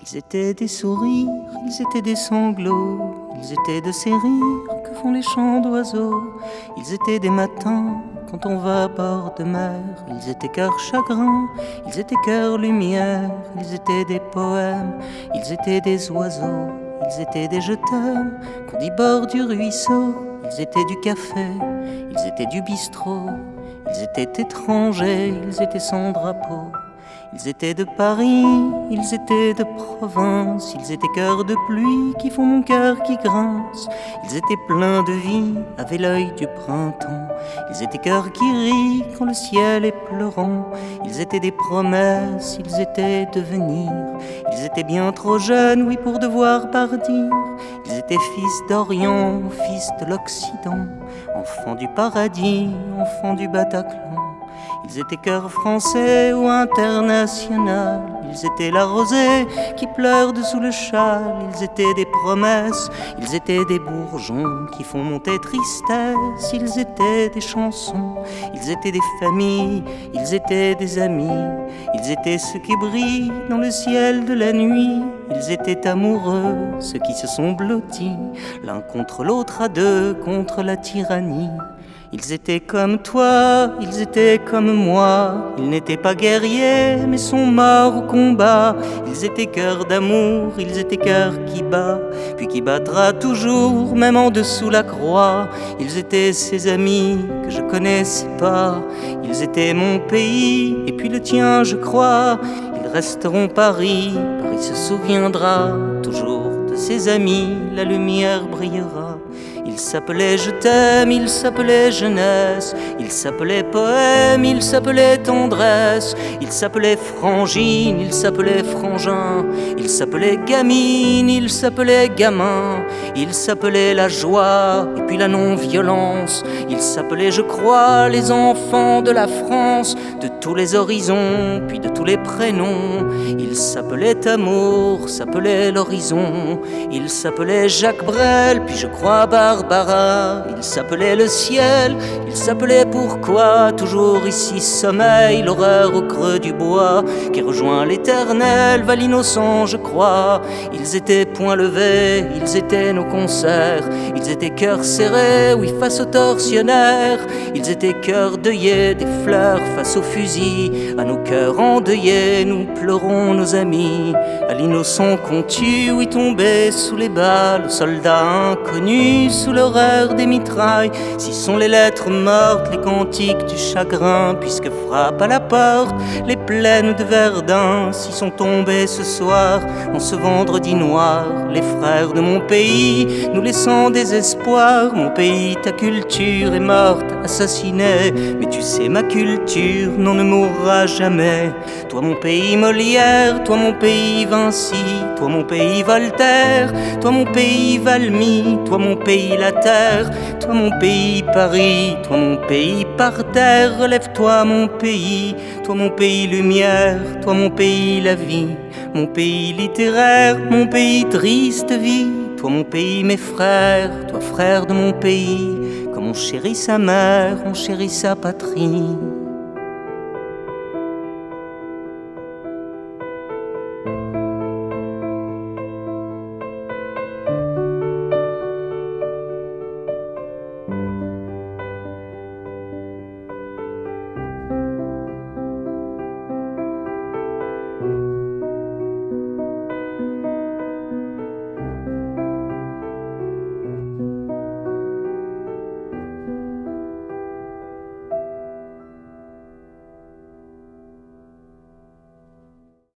Ils étaient des sourires, ils étaient des sanglots, ils étaient de ces rires que font les chants d'oiseaux. Ils étaient des matins quand on va à bord de mer. Ils étaient cœur chagrin, ils étaient cœur lumière. Ils étaient des poèmes, ils étaient des oiseaux. Ils étaient des je t'aime qu'on dit bord du ruisseau. Ils étaient du café, ils étaient du bistrot. Ils étaient étrangers, ils étaient sans drapeau. Ils étaient de Paris, ils étaient de province. Ils étaient cœurs de pluie qui font mon cœur qui grince. Ils étaient pleins de vie, avaient l'œil du printemps. Ils étaient cœurs qui rient quand le ciel est pleurant. Ils étaient des promesses, ils étaient devenir. Ils étaient bien trop jeunes, oui, pour devoir partir. Ils étaient fils d'Orient, fils de l'Occident, enfants du paradis, enfants du Bataclan. Ils étaient cœur français ou international. Ils étaient la rosée qui pleure dessous le châle. Ils étaient des promesses, ils étaient des bourgeons qui font monter tristesse. Ils étaient des chansons, ils étaient des familles, ils étaient des amis. Ils étaient ceux qui brillent dans le ciel de la nuit. Ils étaient amoureux, ceux qui se sont blottis l'un contre l'autre à deux contre la tyrannie. Ils étaient comme toi, ils étaient comme moi. Ils n'étaient pas guerriers, mais sont morts au combat. Ils étaient cœurs d'amour, ils étaient cœurs qui bat, puis qui battra toujours, même en dessous la croix. Ils étaient ces amis que je connaissais pas. Ils étaient mon pays, et puis le tien, je crois. Ils resteront Paris, Paris se souviendra toujours de ses amis, la lumière brillera. Il s'appelait je t'aime, il s'appelait jeunesse, il s'appelait poème, il s'appelait tendresse, il s'appelait frangine, il s'appelait frangin, il s'appelait gamine, il s'appelait gamin, il s'appelait la joie et puis la non-violence, il s'appelait je crois les enfants de la France, de tous les horizons, puis de tous les prénoms. Il s'appelait amour, s'appelait l'horizon, il s'appelait Jacques Brel, puis je crois Barbara, il s'appelait le ciel, il s'appelait pourquoi, toujours ici sommeil, l'horreur au creux du bois, qui rejoint l'éternel, va l'innocent je crois. Ils étaient poings levés, ils étaient nos concerts, ils étaient cœurs serrés, oui face aux tortionnaires, ils étaient cœurs deuillés, des fleurs face aux fusils, à nos cœurs endeuillés, nous pleurons nos amis, à l'innocent qu'on tue, oui tombé sous les balles, aux soldats inconnus, sous l'horreur des mitrailles. Si sont les lettres mortes, les cantiques du chagrin, puisque frappent à la porte les plaines de Verdun. Si sont tombés ce soir, en ce vendredi noir, les frères de mon pays, nous laissant désespoir. Mon pays, ta culture est morte, assassinée, mais tu sais ma culture, non ne mourra jamais. Toi mon pays Molière, toi mon pays Vinci, toi mon pays Voltaire, toi mon pays Valmy, toi mon pays la terre, toi mon pays Paris, toi mon pays par terre. Relève-toi mon pays, toi mon pays lumière, toi mon pays la vie, mon pays littéraire, mon pays triste vie, toi mon pays mes frères, toi frère de mon pays. Comme on chérit sa mère, on chérit sa patrie.